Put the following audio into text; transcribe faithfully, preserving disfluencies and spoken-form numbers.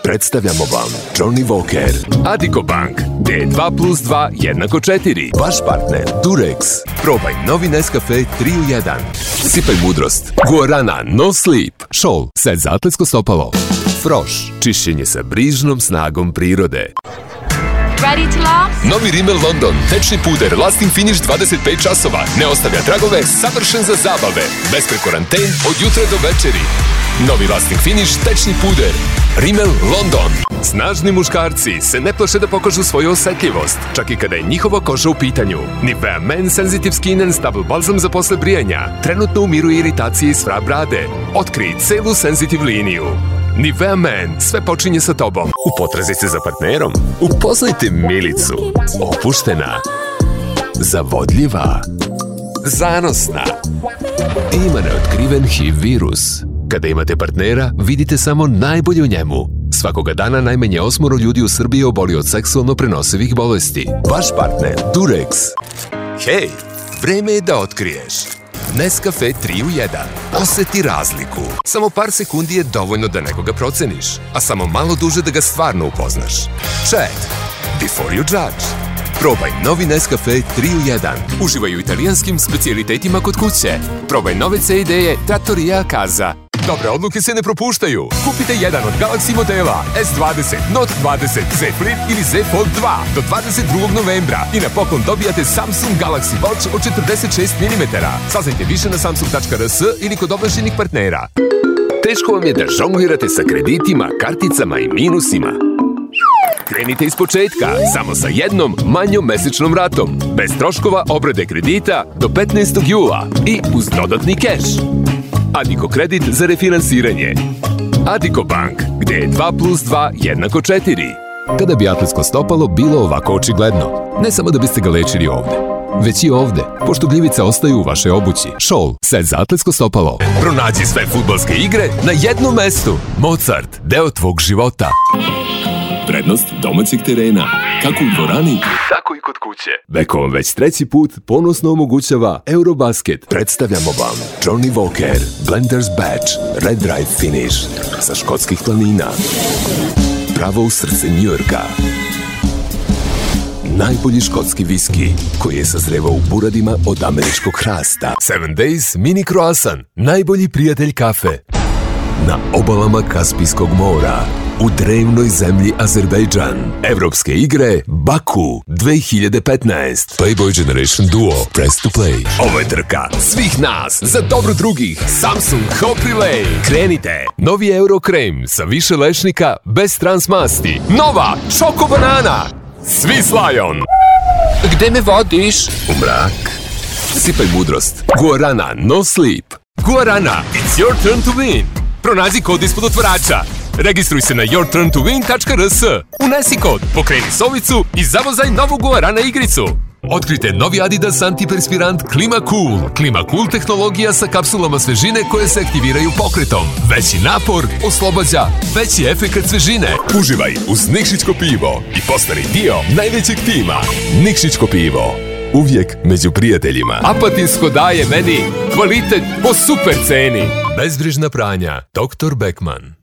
Predstavljamo vam Johnny Walker. Addiko Bank, gdje je dva plus dva jednako četiri. Vaš partner Durex. Probaj novi Nescafe tri u jedan. Sipaj mudrost. Guarana No Sleep. Scholl, set za atletsko stopalo. Frosch, čišćenje sa brižnom snagom prirode. Ready to last? Novi Rimmel London, tečni puder, lasting finish dvadeset pet časova. Ne ostavlja tragove, savršen za zabave. Besprekoran ten od jutra do večeri. Novi lasting finish, tečni puder. Rimmel London. Snažni muškarci se ne plaše da pokažu svoju osjetljivost, čak i kada je njihova koža u pitanju. Nivea Men Sensitive Skin and Stubble Balsam za posle brijanja trenutno umiruje iritacije iz fra brade. Otkrij celu sensitive liniju. Nivea Men, sve počinje sa tobom. U potrazi se za partnerom. Upoznajte Milicu. Opuštena. Zavodljiva. Zanosna. Ima neotkriven H I V virus. Kada imate partnera, vidite samo najbolje u njemu. Svakoga dana najmanje osmoro ljudi u Srbiji oboli od seksualno prenosivih bolesti. Vaš partner, Durex. Hej, vreme je da otkriješ. Nescafe tri u jedan. Osjeti razliku. Samo par sekundi je dovoljno da nekoga proceniš, a samo malo duže da ga stvarno upoznaš. Chat. Before you judge. Probaj novi Nescafe tri u jedan. Uživaj u italijanskim specijalitetima kod kuće. Probaj nove C ideje Trattoria Casa. Dobre odluke se ne propuštaju. Kupite jedan od Galaxy modela S dvadeset, Note dvadeset, Z Flip ili Z Fold dva do dvadeset drugog novembra i na poklon dobijate Samsung Galaxy Watch od četrdeset šest milimetara. Saznajte više na samsung tačka r s ili kod ovlašćenih partnera. Teško vam je da žonglirate sa kreditima, karticama i minusima? Krenite iz početka, samo sa jednom manjom mesečnom ratom, bez troškova obrade kredita do petnaestog jula i uz dodatni keš. Addiko kredit za refinansiranje. Addiko Bank, gdje je dva plus dva jednako četiri. Kada bi atletsko stopalo bilo ovako očigledno, ne samo da biste ga lečili ovde, već i ovde, pošto gljivice ostaju u vašoj obući. Scholl, set za atletsko stopalo. Pronađi sve fudbalske igre na jednom mestu. Mozart, deo tvog života. Prednost domaćeg terena, kako u dvorani, tako i kod kuće. Beko vam već treći put ponosno omogućava Eurobasket. Predstavljamo vam Johnny Walker, Blender's Batch, Red Dry Finish, sa škotskih planina. Pravo u srce Njujorka. Najbolji škotski viski, koji je sazrevao u buradima od američkog hrasta. Seven Days Mini Croissant, najbolji prijatelj kafe. Na obalama Kaspijskog mora, u drevnoj zemlji Azerbejdžan. Evropske igre Baku dve hiljade petnaest. Playboy Generation Duo, Press to Play. Ovo je trka svih nas za dobro drugih. Samsung Hop Relay. Krenite. Novi Euro Krem sa više lešnika bez transmasti. Nova Čoko Banana. Svi s Lion. Gde me vodiš? U mrak. Sipaj mudrost. Guarana No Sleep. Guarana, it's your turn to win. Pronađi kod ispod otvarača. Registruj se na your turn to win tačka r s. Unesi kod, pokreni sovicu i zavozaj novu Guarana igricu. Otkrite novi Adidas antiperspirant Klima Cool. Klima Cool tehnologija sa kapsulama svežine koje se aktiviraju pokretom. Veći napor oslobađa veći efekat svežine. Uživaj uz Nikšićko pivo i postani dio najvećeg tima. Nikšićko pivo. Uvijek među prijateljima. Apatinsko daje meni kvalitet po super ceni. Bezbrižna pranja. doktor Beckman.